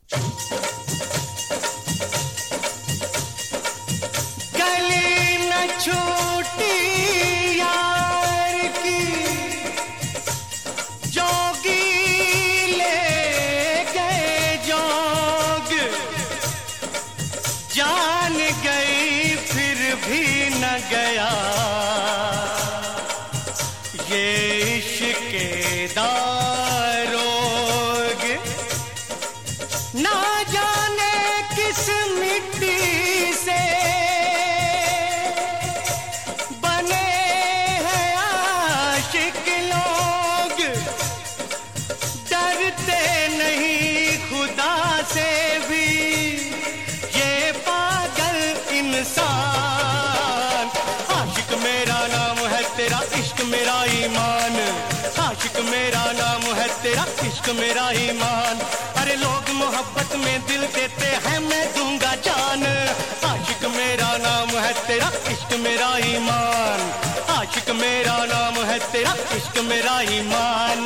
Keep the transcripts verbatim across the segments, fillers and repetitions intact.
छूटी यार की जोगी ले गए जोग, जान गई फिर भी न गया ये इश्क़ दारोग। ना जाने किस मिट्टी से से भी ये पागल इंसान। आशिक मेरा नाम है तेरा इश्क मेरा ईमान, आशिक मेरा नाम है तेरा इश्क मेरा ईमान। अरे लोग मोहब्बत में दिल देते हैं मैं दूंगा जान। आशिक मेरा नाम है तेरा इश्क मेरा ईमान, आशिक मेरा नाम है तेरा इश्क मेरा ईमान।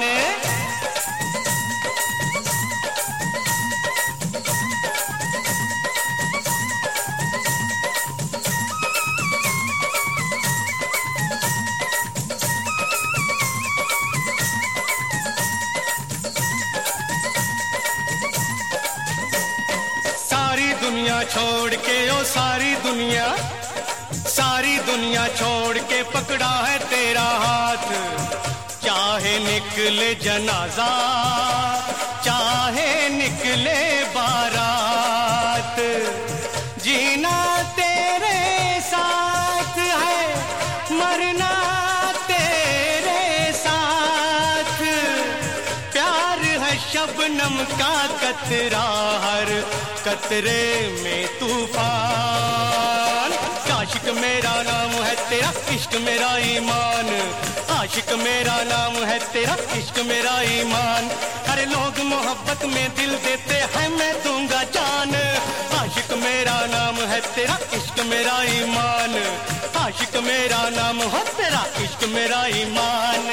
दुनिया छोड़ के ओ सारी दुनिया, सारी दुनिया छोड़ के पकड़ा है तेरा हाथ। चाहे निकले जनाजा चाहे निकले बारात, जीना तेरे साथ है मरना तेरे साथ। प्यार है शबनम का कतरा हर कतरे में तूफान। आशिक मेरा नाम है तेरा इश्क मेरा ईमान, आशिक मेरा नाम है तेरा इश्क मेरा ईमान। अरे लोग मोहब्बत में दिल देते हैं मैं दूंगा जान। आशिक मेरा नाम है तेरा इश्क मेरा ईमान, आशिक मेरा नाम है तेरा इश्क मेरा ईमान।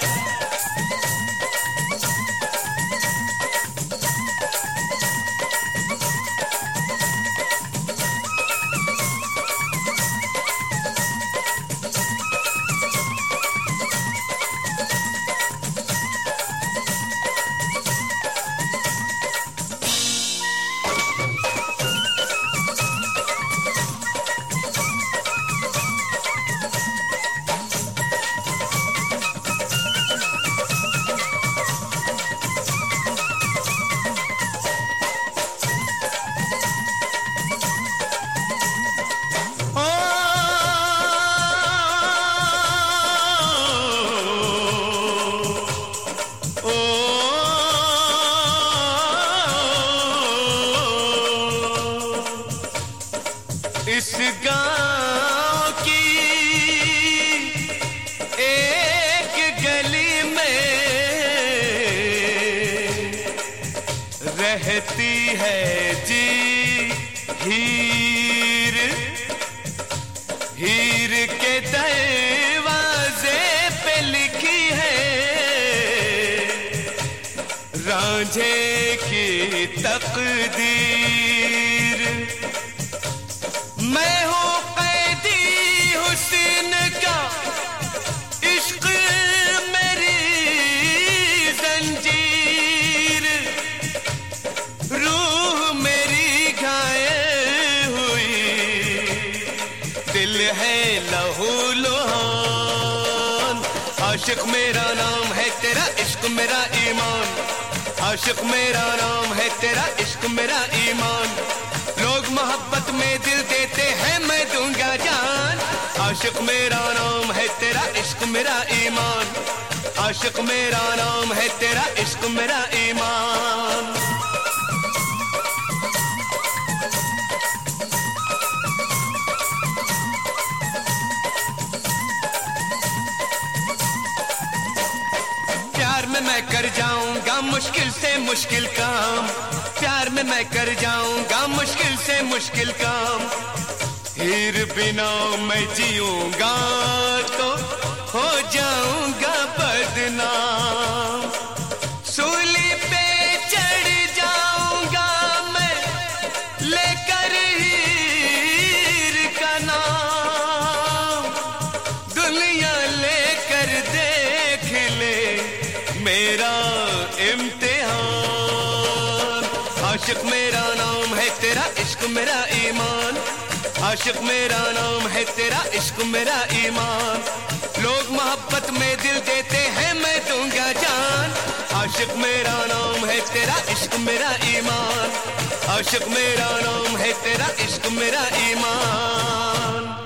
इस गांव की एक गली में रहती है जी हीर। हीर के दरवाजे पे लिखी है रांझे की तकदीर। मैं हूँ कैदी हुस्न का, इश्क मेरी जंजीर। रूह मेरी घायल हुई, दिल है लहू लुहान। आशिक मेरा नाम है तेरा इश्क मेरा ईमान, आशिक मेरा नाम है तेरा इश्क मेरा ईमान। लोग मोहब्बत में दिल देते हैं मैं दूंगा जान। आशिक मेरा नाम है तेरा इश्क मेरा ईमान, आशिक मेरा नाम है तेरा इश्क मेरा ईमान। प्यार में मैं कर जाऊंगा मुश्किल से मुश्किल काम, प्यार में मैं कर जाऊंगा मुश्किल से मुश्किल काम। हीर बिना मैं जीऊंगा तो हो जाऊंगा बदनाम। सूली पे चढ़ जाऊंगा मेरा इम्तिहान। आशिक मेरा नाम है, तेरा इश्क मेरा ईमान। आशिक मेरा नाम है, तेरा इश्क मेरा ईमान। लोग मोहब्बत में दिल देते हैं, मैं दूंगा जान। आशिक मेरा नाम है, तेरा इश्क मेरा ईमान। आशिक मेरा नाम है, तेरा इश्क मेरा ईमान।